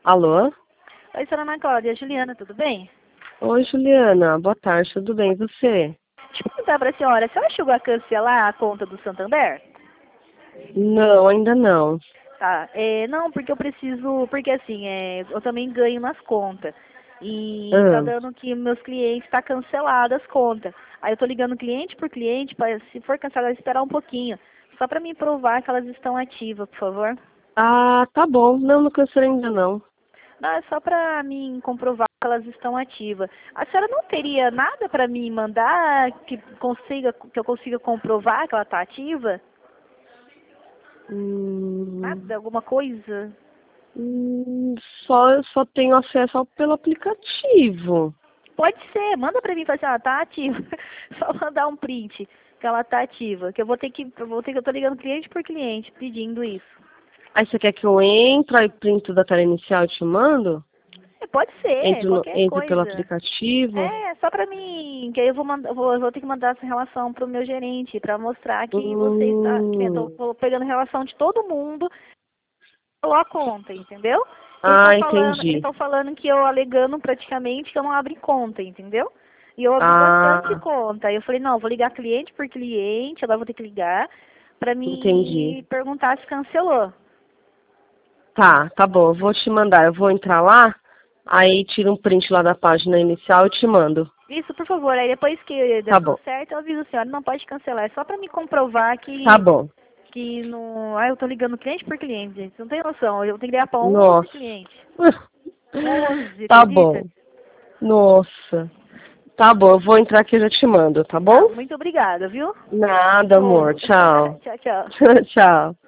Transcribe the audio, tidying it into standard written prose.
Alô? Oi, senhora Ana Cláudia, Juliana, tudo bem? Oi, Juliana. Boa tarde, tudo bem? E você? Deixa eu perguntar para a senhora chegou a cancelar a conta do Santander? Não, ainda não. Tá, não, porque eu preciso, porque assim, eu também ganho nas contas. E tá Ah, dando que meus clientes tá cancelado as contas. Aí eu tô ligando cliente por cliente, para se for cancelado, esperar um pouquinho. Só para me provar que elas estão ativas, por favor. tá bom. Não cancelei ainda não. Não, é só para mim comprovar que elas estão ativas. A senhora não teria nada para me mandar que eu consiga comprovar que ela está ativa? Hum, Nada? Alguma coisa? hum, só tenho acesso pelo aplicativo. Pode ser, manda para mim e fala assim, ela tá ativa. Só mandar um print que ela tá ativa. Que eu tô ligando cliente por cliente pedindo isso. Aí você quer que eu entre e printo da tela inicial e te mando? Pode ser, qualquer Entre pelo coisa. aplicativo? Só pra mim, que aí eu vou ter que mandar essa relação pro meu gerente pra mostrar que você está, que nem eu Hum, tô pegando relação de todo mundo, falou a conta, entendeu? Eles entendi. estão falando que eu alegando praticamente que eu não abri conta, entendeu? E eu abri bastante Ah, conta. Aí eu falei, não, eu vou ligar cliente por cliente, agora eu vou ter que ligar pra entendi. me perguntar se cancelou. Tá bom, eu vou te mandar. Eu vou entrar lá, aí tiro um print lá da página inicial e te mando. Isso, por favor. Aí depois que der Tá tudo bom, certo, eu aviso a senhora, não pode cancelar. É só pra me comprovar tá bom. que no. Ah, eu tô ligando cliente por cliente, gente. Você não tem noção. Eu tenho que ligar pra 11 Nossa. clientes. 11, Tá acredita? bom. Nossa. Tá bom, eu vou entrar aqui e já te mando, tá Tá, bom? muito obrigada, viu? Nada, amor. Ô, Tchau. tchau, tchau. Tchau.